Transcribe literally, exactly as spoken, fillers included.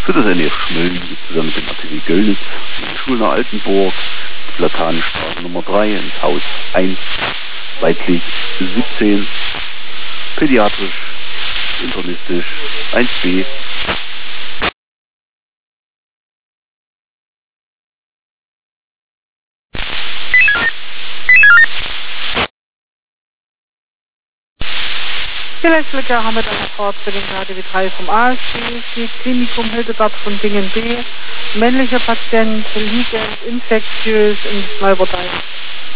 Für das N E F Schmölln gibt es zusammen mit dem A T W Göllnitz, die Schule Altenburg, die Platanenstraße Nummer drei ins Haus eins, Weitweg siebzehn, pädiatrisch, internistisch eins b. Elektriker haben wir dann sofort für den K D W drei vom A S B, Klinikum Hildegard von Bingen B, männlicher Patient, liegend, infektiös in Neuberdeich.